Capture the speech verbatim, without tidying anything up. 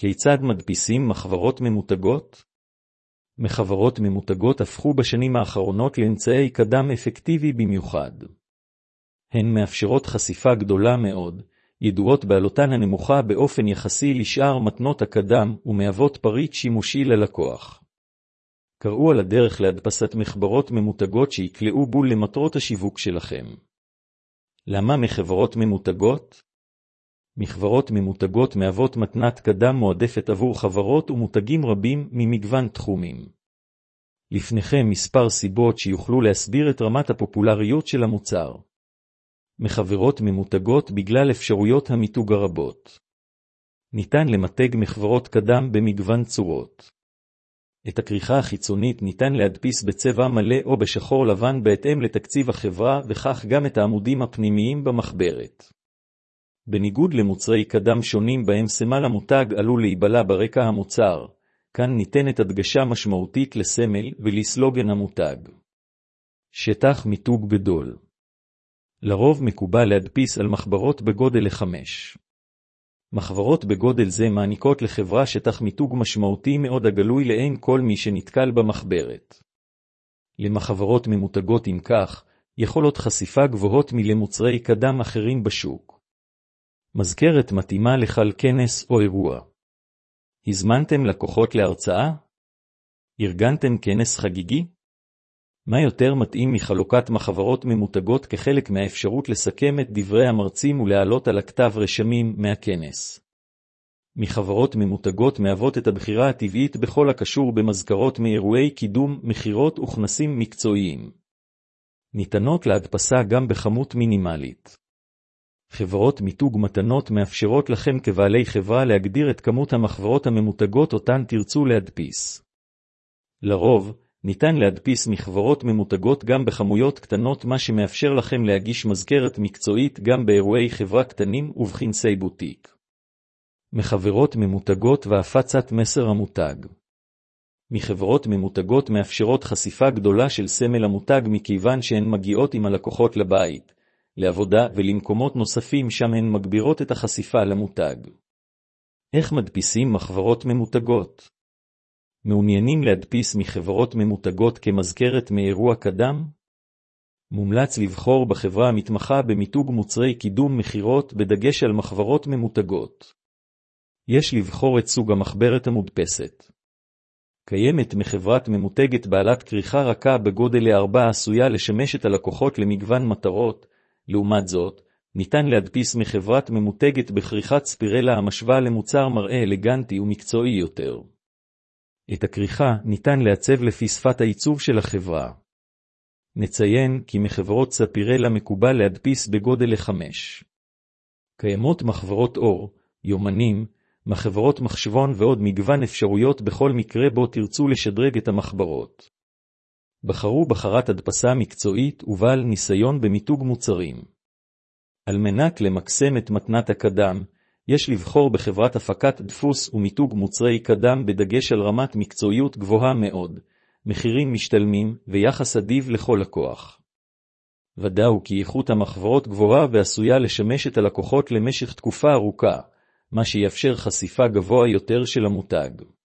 כיצד מדפיסים מחברות ממותגות? מחברות ממותגות הפכו בשנים האחרונות לאמצעי קדם אפקטיבי במיוחד. הן מאפשרות חשיפה גדולה מאוד, ידועות בעלותן הנמוכה באופן יחסי לשאר מתנות הקדם ומהוות פריט שימושי ללקוח. קראו על הדרך להדפסת מחברות ממותגות שיקלעו בול למטרות השיווק שלכם. למה מחברות ממותגות? מחברות ממותגות מהוות מתנת קדם מועדפת עבור חברות ומותגים רבים ממגוון תחומים. לפניכם מספר סיבות שיוכלו להסביר את רמת הפופולריות של המוצר. מחברות ממותגות בגלל אפשרויות המיתוג הרבות. ניתן למתג מחברות קדם במגוון צורות. את הכריכה החיצונית ניתן להדפיס בצבע מלא או בשחור לבן בהתאם לתקציב החברה, וכך גם את העמודים הפנימיים במחברת. בניגוד למוצרי קדם שונים בהם סמל המותג עלול להיבלע ברקע המוצר, כאן ניתנת הדגשה משמעותית לסמל ולסלוגן המותג. שטח מיתוג גדול. לרוב מקובל להדפיס על מחברות בגודל לחמש. מחברות בגודל זה מעניקות לחברה שטח מיתוג משמעותי מאוד הגלוי לעין כל מי שנתקל במחברת. למחברות ממותגות אם כך, יכולות חשיפה גבוהות מלמוצרי קדם אחרים בשוק. מזכרת מתאימה לכל כנס או אירוע. הזמנתם לקוחות להרצאה? ארגנתם כנס חגיגי? מה יותר מתאים מחלוקת מחברות ממותגות כחלק מהאפשרות לסכם את דברי המרצים ולהעלות על הכתב רשמים מהכנס? מחברות ממותגות מהוות את הבחירה הטבעית בכל הקשור במזכרות מאירועי קידום, מחירות וכנסים מקצועיים. ניתנות להדפסה גם בכמות מינימלית. חברות מיתוג מתנות מאפשרות לכם כבעלי חברה להגדיר את כמות המחברות הממותגות אותן תרצו להדפיס. לרוב, ניתן להדפיס מחברות ממותגות גם בכמויות קטנות, מה שמאפשר לכם להגיש מזכרת מקצועית גם באירועי חברה קטנים ובכנסי בוטיק. מחברות ממותגות והפצת מסר המותג. מחברות ממותגות מאפשרות חשיפה גדולה של סמל המותג מכיוון שהן מגיעות עם הלקוחות לבית, לעבודה ולמקומות נוספים שם הן מגבירות את החשיפה למותג. איך מדפיסים מחברות ממותגות? מעוניינים להדפיס מחברות ממותגות כמזכרת מאירוע קדם? מומלץ לבחור בחברה המתמחה במיתוג מוצרי קידום מחירות בדגש על מחברות ממותגות. יש לבחור את סוג המחברת המודפסת. קיימת מחברת ממותגת בעלת כריכה רכה בגודל לארבע עשויה לשמש את הלקוחות למגוון מטרות. לעומת זאת, ניתן להדפיס מחברת ממותגת בכריכת ספירלה המשווה למוצר מראה אלגנטי ומקצועי יותר. את הכריכה ניתן לעצב לפי שפת העיצוב של החברה. נציין כי מחברות ספירלה מקובל להדפיס בגודל לחמש. קיימות מחברות אור, יומנים, מחברות מחשבון ועוד מגוון אפשרויות בכל מקרה בו תרצו לשדרג את המחברות. בחרו בחרת הדפסה מקצועית ובעל ניסיון במיתוג מוצרים. על מנת למקסם את מתנת הקדם, יש לבחור בחברת הפקת דפוס ומיתוג מוצרי קדם בדגש על רמת מקצועיות גבוהה מאוד, מחירים משתלמים ויחס אדיב לכל לקוח. ודאו כי איכות המחברות גבוהה ועשויה לשמש את הלקוחות למשך תקופה ארוכה, מה שיאפשר חשיפה גבוה יותר של המותג.